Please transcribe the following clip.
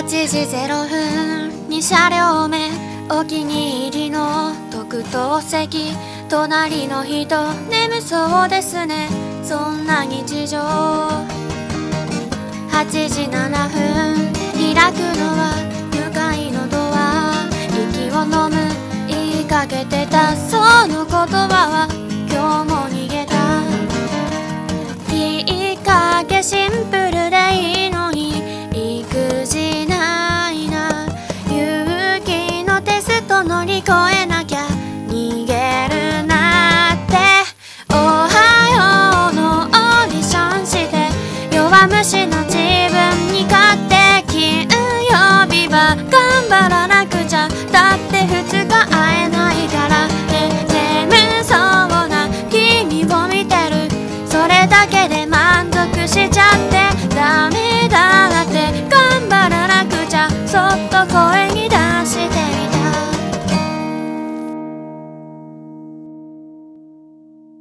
8時0分に車両目、お気に入りの特等席、隣の人眠そうですね、そんな日常。8時7分開くのは向かいのドア、息を飲む言いかけてたその言葉は今日も逃げた。きっかけシンプル